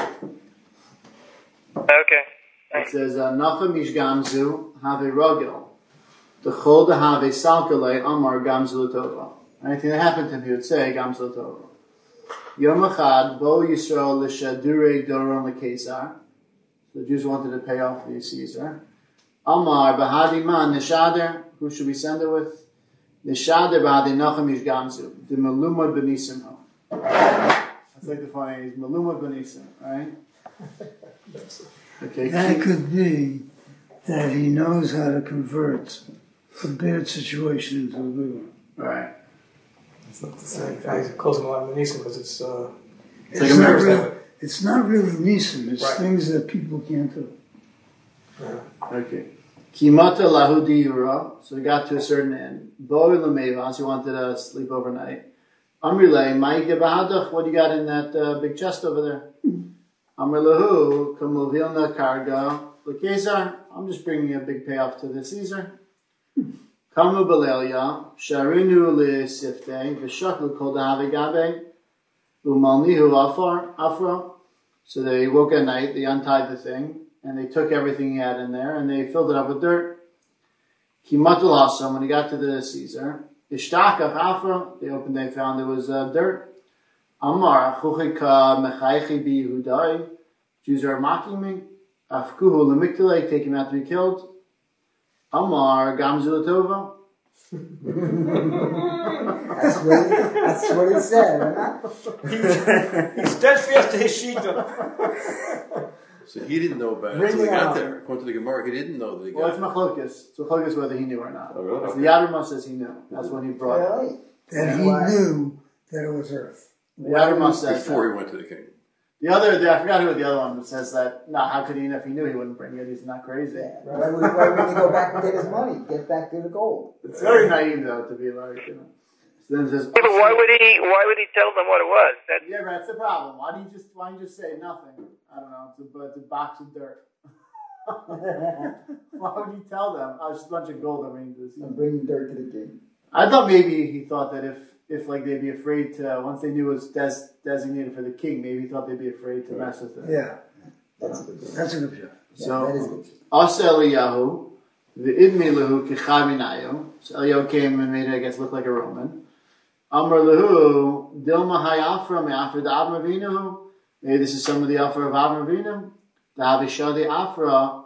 Okay. It says, Nachum Ish Gamzu have rogel. The chol de have salkalei amar Gamzu Tova. Anything that happened to him, he would say Gamzu Tova. Yom Echad bo Yisrael l'shadurei doron l'Kaisar. The Jews wanted to pay off the Caesar. Amar bahadi man nishader. Who should we send it with? Nishader bahadi Nachum Ish Gamzu. The melumad b'nisim. That's like the funny. He's melumad b'nisim, right? Okay. That could be that he knows how to convert a bad situation into a good one. Right. It's not the same. He calls him a lot of Nisim because it's It's not really Nisim. It's right. things that people can't do. Okay. Kimata lahudi yura. So he got to a certain end. Bo lemevas. He wanted to sleep overnight. Amrile ma'ike bahadach. What do you got in that big chest over there? Amrilahu kamuvilna karga l'Kaisar. I'm just bringing a big payoff to the Caesar. Kamu balelia sharinu le'sifte v'shaklu kol dahave gabe umalnihu afra. So they woke at night. They untied the thing and they took everything he had in there and they filled it up with dirt. Kimatul hasam. When he got to the Caesar, ishtakach afra. They opened. They found there was dirt. Amar chuchika mechaychi bi Yehudai. Jews are mocking me. Afkuhu lemiktalei. Take him out to be killed. Amar Gamzu Tova. That's what he said, huh? He's steadfast to his shita. So he didn't know about it until he got there. According to the Gemara, he didn't know that he got Well, it's machlokas. It's machlokas whether he knew or not. Oh, really? So the Yadarma says he knew. That's when he brought it. That he knew that it was earth. The Yadarma says before that. he went to the king. I forgot who the other one says that. No, how could he? If he knew, he wouldn't bring it. He's not crazy. Yeah. Why would he go back and get his money? Get back to the gold. It's very naive though to be like. So then it says. Yeah, but why would he tell them what it was? Yeah, but that's the problem. Why don't you just say nothing? I don't know. It's a box of dirt. Why would you tell them? Oh, it's just a bunch of gold. I'm bringing dirt to the king. I thought maybe he thought that if like they'd be afraid to, once they knew it was designated for the king, maybe he thought they'd be afraid to mess with it. Yeah. That's a good That's a good job. So, that is good. Asa Eliyahu, the Idmi Lahu Kichaminayu. So Eliyahu came and made it, I guess, look like a Roman. Amr Lahu, Dilma Hayafra, Me'afra da Avram Avinu. Maybe this is some of the offer of Avram Avinu. The Havishadi Afra,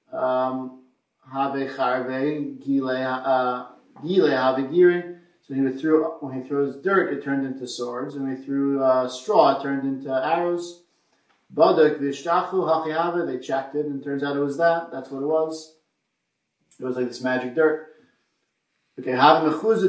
Have Charve, Gile Have Giri. So when he throws dirt, it turned into swords. And when he threw straw, it turned into arrows. Badak Vishtachu Hachihava, they checked it, and it turns out it was that. That's what it was. It was like this magic dirt. Okay, there was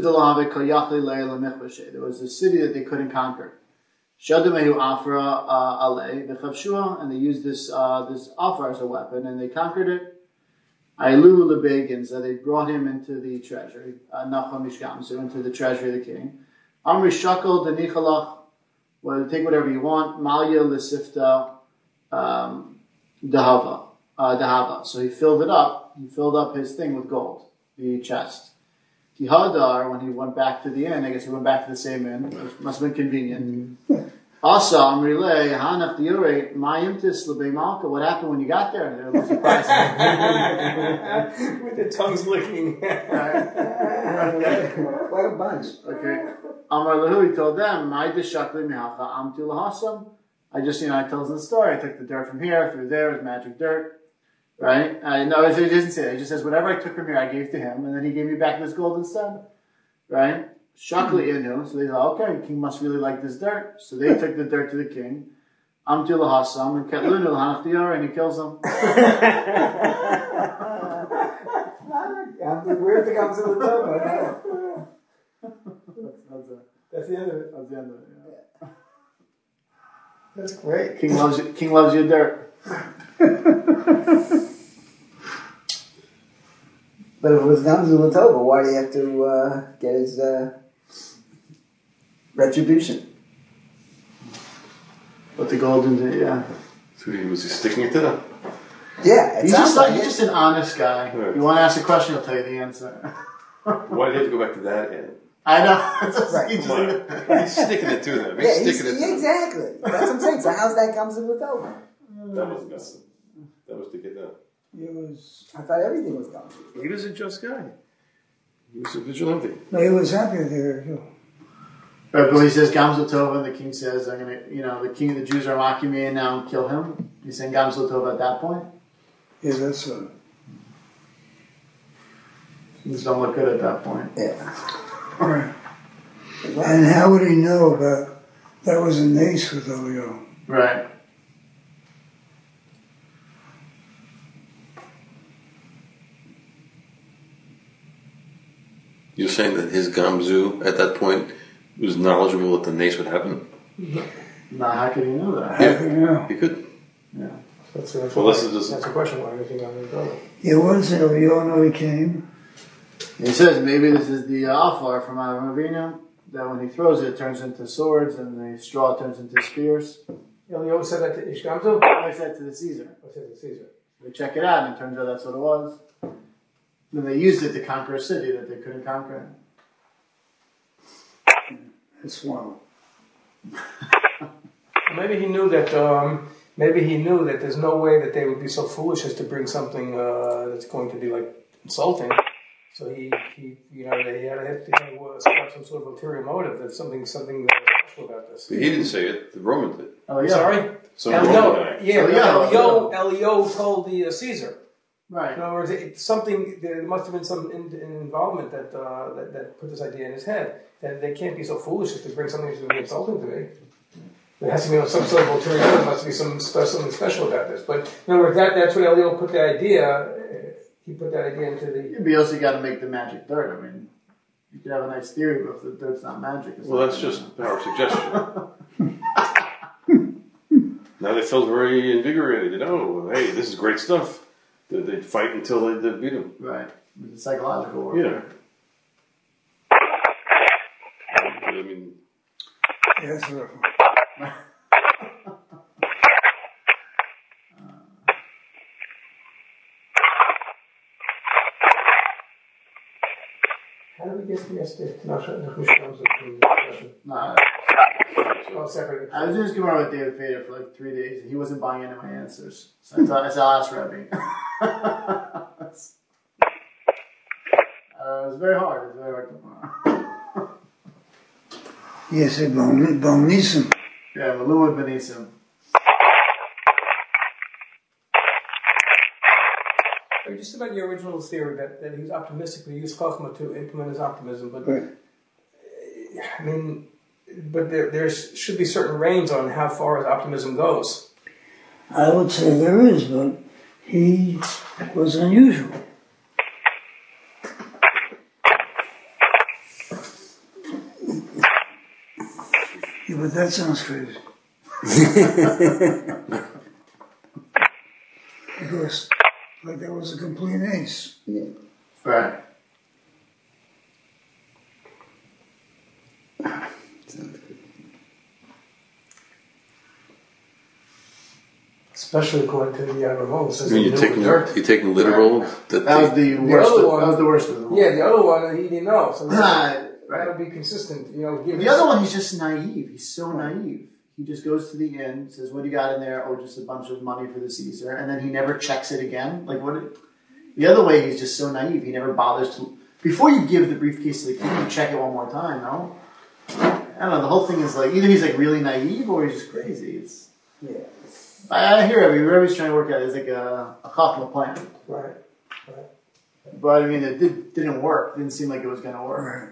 a city that they couldn't conquer. Shadamehu Afra Ale, the Chavshua, and they used this Afra as a weapon, and they conquered it. Ailu Lebegins, they brought him into the treasury, so into the treasury of the king. Amri Shakal Denichalach, well, take whatever you want. Malya Lesifta Dahava. So he filled it up. He filled up his thing with gold, the chest. Tihadar, when he went back to the inn, I guess he went back to the same inn. It must have been convenient. Asa Amrile Hanach Diore Mayimtis Lebemalka. What happened when you got there? They were surprised. With the tongues licking. What a bunch. Okay. Amar Lahu, he told them, I just, I tells the story. I took the dirt from here, through there, it was magic dirt. Right? No, it doesn't say that. It just says, whatever I took from here, I gave to him, and then he gave me back this gold instead. Right? Shakli Inu. So they thought, okay, the king must really like this dirt. So they took the dirt to the king. Amtu Lahasam, and Ketlunu Lahanach Diyar, and he kills him. Where's the comes in the Torah? That's the end of it. That's the end of it. Yeah. That's great. King loves your dirt. But if it was Gamzu Latova, why do you have to get his retribution? Put the gold into yeah. So was he sticking it to them? Yeah, He's just an honest guy. Right. You want to ask a question, he'll tell you the answer. Why did he have to go back to that end? I know. Right. Come on. He's sticking it to them. He's sticking it to them. Exactly. That's what I'm saying. So how's that Gamzu Latova? That was nothing. That was to get them. I thought everything was Gamzu. He was a just guy. He was a vigilante. No, he was happy there too. But he says Gamzu Tova, and the king says, "I'm gonna, the king of the Jews are mocking me, and now kill him." He's saying Gamzu Tova at that point. Yeah, that's so. Things don't look good at that point. Yeah. Right. And how would he know about that was a nace with Elio? Right. You're saying that his Gamzu at that point was knowledgeable that the nace would happen? Now, how could he know that? Yeah. He could. Yeah. That's a question. Why anything on the go? Yeah, once Elio know he came. He says maybe this is the Alfar from Avram Avinu, that when he throws it, it turns into swords, and the straw turns into spears. Elio said that to Ishgamzu? I said to the Caesar. I said to Caesar. They check it out, and it turns out that's what it was. Then they used it to conquer a city that they couldn't conquer. That's wild. Maybe he knew that. There's no way that they would be so foolish as to bring something that's going to be like insulting. So they had to start some sort of ulterior motive. That's something special about this. But he didn't say it. The Roman did. Oh, yeah. Sorry. Some Roman guy. Elio told the Caesar. Right. In other words, it's something. There must have been some involvement that put this idea in his head. That they can't be so foolish as to bring something that's going to be insulting to me. There has to be some sort of ulterior motive. There must be something special about this. But in other words, that's what Elio put the idea. He put that idea into the. But you also got to make the magic dirt. I mean, you could have a nice theory, but if the dirt's not magic, it's well, not that's just power of suggestion. Now they felt very invigorated. Oh, hey, this is great stuff. They'd fight until they beat him. Right. It's psychological warfare. Yeah. I mean. Yeah, that's rough. How do we get to yesterday? No. All separated. I was doing this Gemara with David Fader for like 3 days, and he wasn't buying any of my answers. So I thought, I'll ask Rebbe. It was very hard. It was very hard Gemara. Yes, Bonisim. Yeah, Malua Benisim. Just about your original theory that he was optimistic, but he used Chachma to implement his optimism. But Right. I mean, but there should be certain range on how far his optimism goes. I would say there is, but he was unusual. Yeah, but that sounds crazy. Because, like, that was a complete ace. Yeah. Right. Sounds good. Especially according to the Ramon. I mean, you taking literal that That was the worst. other one- That was the worst of them. Yeah, the other one he didn't know, so that Right. would be consistent. The other one, he's just naive. He's so naive. He just goes to the end, says, "What do you got in there?" Oh, just a bunch of money for the Caesar, and then he never checks it again. Like what? The other way, he's just so naive. He never bothers to. Before you give the briefcase to the king, you check it one more time. No, I don't know. The whole thing is like either he's like really naive or he's just crazy. It's. Yeah. I hear Rebbe's trying to work out. It's like a Chachma plan. Right. But I mean, it didn't work. It didn't seem like it was going to work. Right.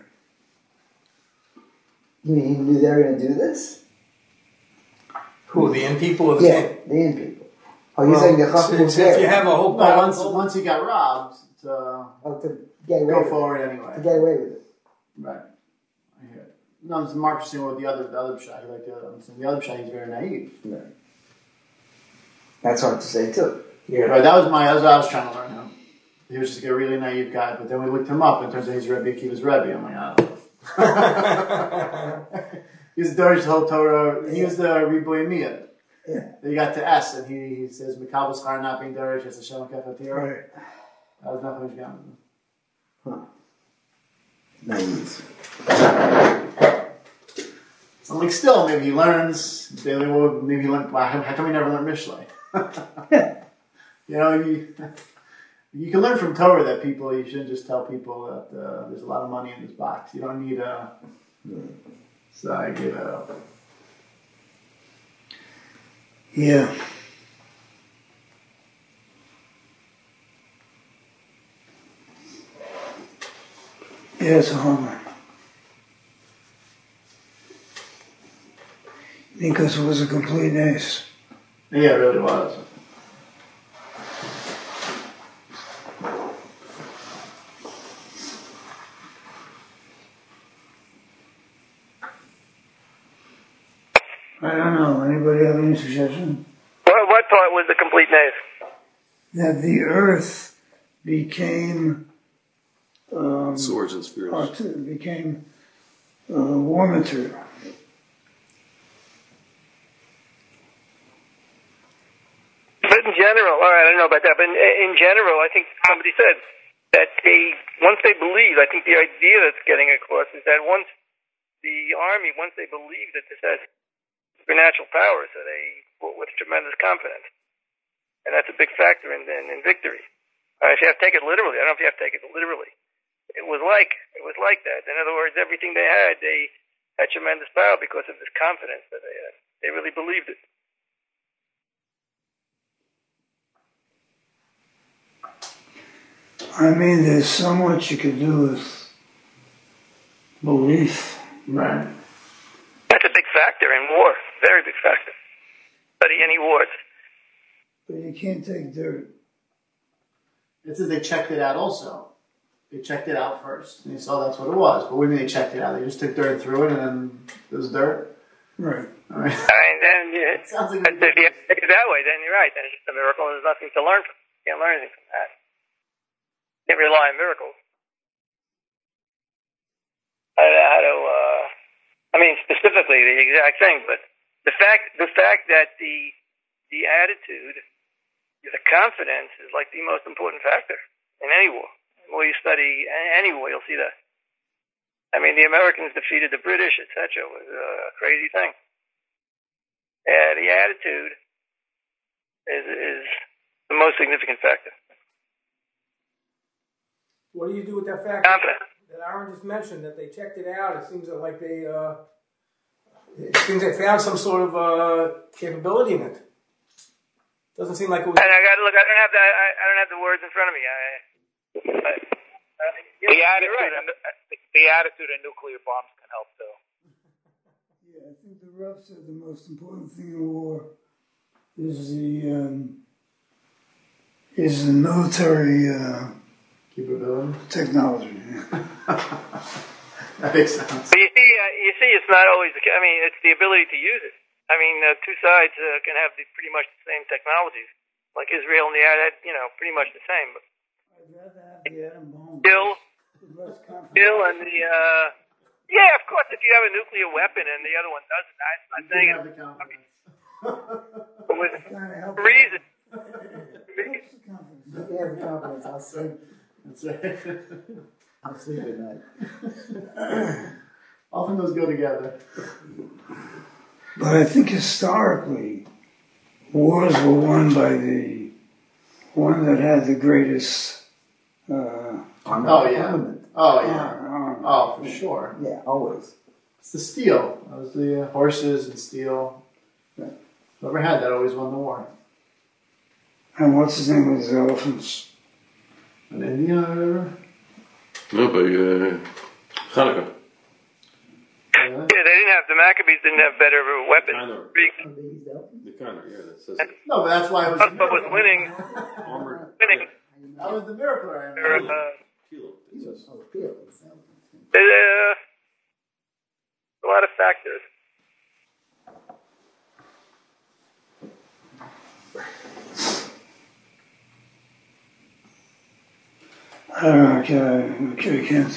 You mean he knew they were going to do this? Who, the in people or the Yeah, king? the in people. Oh, you're saying the Chacham was If you there. have a whole No, once he got robbed, to Oh, to get away go with forward it. anyway. To get away with it. Right. I hear it. No, it's Mark was saying with the other Pshat. He liked the other one. So the other Pshat, he's very naive. Right. That's hard to say too. Yeah. Right, that's what I was trying to learn him. He was just like a really naive guy, but then we looked him up and it turns out he's Rebbe Akiva's Rebbe. I'm like, I don't know. He was Dorish the whole Torah. He was the Riboy Miyah. Yeah. Then he got to S and he says, Mikabel Schar not being Dorish, it's a Shem Kefatira. Right. That was nothing much Huh. Naive. I'm like, still, maybe he learns. Maybe he learned. How come he never learned Mishlei? You can learn from Torah that you shouldn't just tell people that there's a lot of money in this box. You don't need a. So I gave that up. Yeah. Yeah, it's a homer. Because it was a complete ace. Yeah, it really was. I don't know. Anybody have any suggestion? What part was the complete knave? That the earth became swords and spears. war material. But in general, all right, I don't know about that, but in general, I think somebody said that once they believe, I think the idea that's getting across is that once they believe that this has supernatural powers, so they fought with tremendous confidence. And that's a big factor in victory. If you have to take it literally, I don't know if you have to take it literally. It was like that. In other words, everything they had tremendous power because of this confidence that they had. They really believed it. I mean, there's so much you could do with belief. Right. That's a big factor in war. Very big factor. Study any wars. But you can't take dirt. It says they checked it out also. They checked it out first. And they saw that's what it was. But what do you mean they checked it out? They just took dirt through it and then it was dirt? Right. All right. And then It sounds like if you take it that way, then you're right. Then it's just a miracle. There's nothing to learn from. You can't learn anything from that. You can't rely on miracles. I mean, specifically the exact thing, but the fact that the attitude, the confidence is like the most important factor in any war. The more you study any war, you'll see that. I mean, the Americans defeated the British, etc. It was a crazy thing. The attitude is the most significant factor. What do you do with that fact Confident. that Aaron just mentioned, that they checked it out? It seems like they found some sort of capability in it. Doesn't seem like it was. And I got to look. I don't have the words in front of me. The attitude in nuclear bombs can help too. Yeah, I think the Rav said the most important thing in war is the military Capability. technology. That makes sense. But you see, it's not always. I mean, it's the ability to use it. I mean, two sides can have pretty much the same technologies, like Israel and the Arab, pretty much the same. But I'd rather have the atom bomb. Bill and the yeah, of course, if you have a nuclear weapon and the other one doesn't, I'm saying it. With reason. You can have the confidence. I'll sleep. That's right. I'll sleep at night. Often those go together. But I think historically, wars were won by the one that had the greatest armament. Oh, for sure. Yeah, always. It's the steel. That was the horses and steel. Right. Whoever had that always won the war. And what's his name with the elephants? In India or whatever? No, by Hanukkah. Yeah, they didn't have, the Maccabees didn't have better weapons. The Connor, yeah, that says it. No, but that's why it was. But was winning. Armored. Winning. That was the miracle, right? Kilo, it says. There's a lot of factors. I don't know, I can't.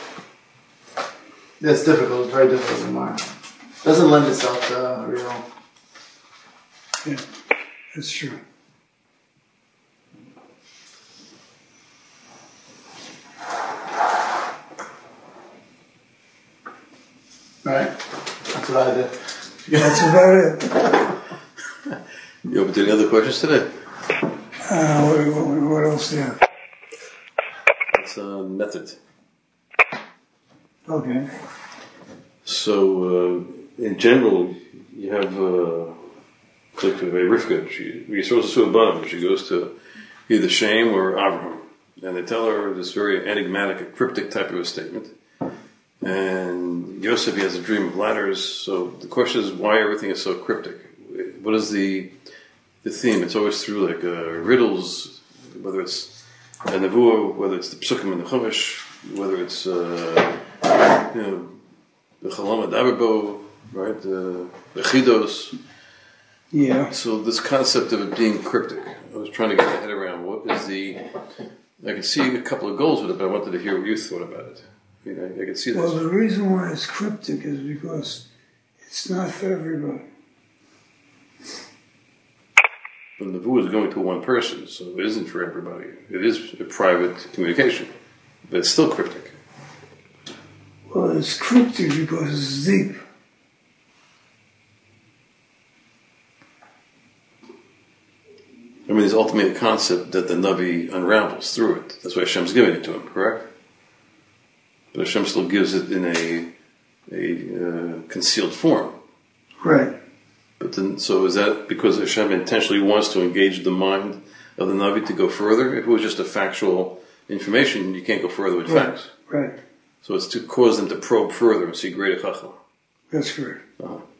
It's difficult, it's very difficult to mark. Doesn't lend itself to real. Yeah, that's true. Right? That's what I did. That's about it. You open to any other questions today? What else do you have? It's method. Okay. So, in general, you have like Rivka. She goes to a bum. She goes to either Shem or Avraham, and they tell her this very enigmatic, a cryptic type of a statement. And Yosef, he has a dream of ladders. So the question is, why everything is so cryptic? What is the theme? It's always through like riddles, whether it's a nevuah, whether it's the psukim and the chumash, whether it's the Chalama Daberbo, right? The Chidos. Yeah. So this concept of it being cryptic, I was trying to get my head around what is I could see a couple of goals with it, but I wanted to hear what you thought about it. I could see this. Well, the reason why it's cryptic is because it's not for everybody. But the nevuah is going to one person, so it isn't for everybody. It is a private communication, but it's still cryptic. Well, it's cryptic because it's deep. I mean, there's ultimately a concept that the Navi unravels through it. That's why Hashem's giving it to him, correct? But Hashem still gives it in a concealed form. Right. But then, so is that because Hashem intentionally wants to engage the mind of the Navi to go further? If it was just a factual information, you can't go further with facts. Right. So it's to cause them to probe further and see greater chachma. That's correct. Uh-huh.